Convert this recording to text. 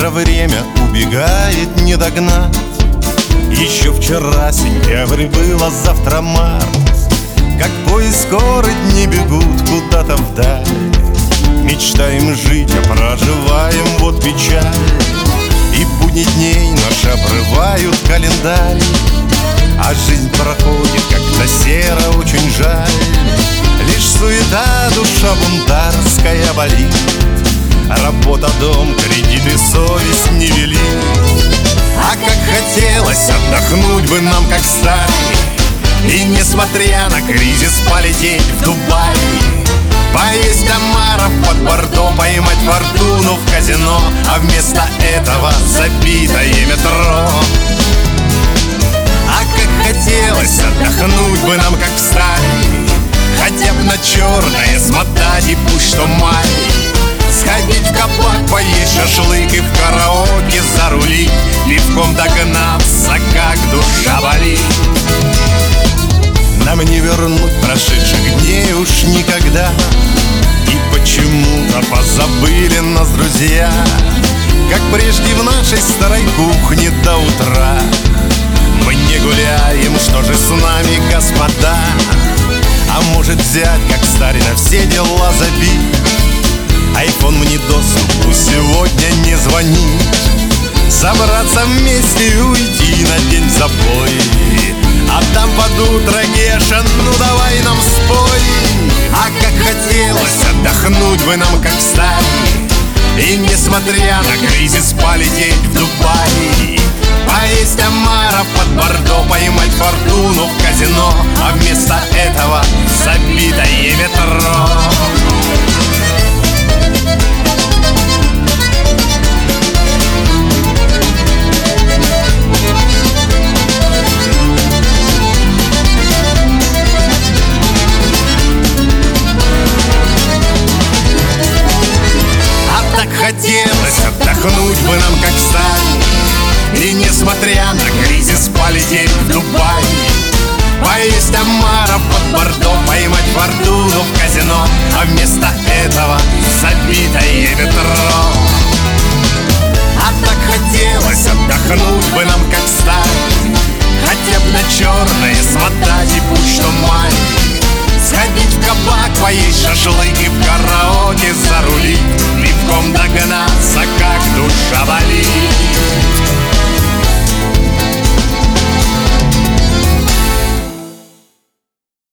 быстро время убегает, не догнать. Еще вчера сентябрь был, а завтра март. Как поезд скоро дни бегут куда-то вдаль. Мечтаем жить, а проживаем вот печаль. И будни дней наши обрывают календарь. А жизнь проходит как-то серо, очень жаль. Лишь суета, душа бунтарская болит. Работа, дом, кредиты, совесть не велит. А как хотелось отдохнуть бы нам, как старые, и несмотря на кризис полететь в Дубай. Поесть омаров под Бордо, поймать фортуну в казино, а вместо этого забитое метро. А как хотелось отдохнуть бы нам, как в старые, хотя бы на черное смотать и пусть что май. Сходить в кабак, поесть шашлык и в караоке зарулить, пивком догнаться, как душа болит. Нам не вернуть прошедших дней уж никогда. И почему-то позабыли нас друзья, как прежде в нашей старой кухне до утра. Мы не гуляем, что же с нами, господа? А может взять, как старый, на все дела забить? Айфон мне доступ, пусть сегодня не звонит. Собраться вместе и уйти на день в забой. А там под утро, Геша, ну давай нам спой. А как хотелось отдохнуть бы нам, как старые, и несмотря на кризис полететь в Дубай. Поесть омаров под Бордо, поймать фортуну в казино, а вместо этого забитое метро. Хотелось отдохнуть бы нам, как старые, и несмотря на кризис полететь в Дубай. Поесть омаров под Бордо, поймать фортуну в казино, а вместо этого забитое метро. А так хотелось отдохнуть бы нам, как старые, хотя бы на черное смотать и пусть что май. Сходить в кабак, поесть шашлык и в караоке зарулить, пивком догнаться, как душа болит.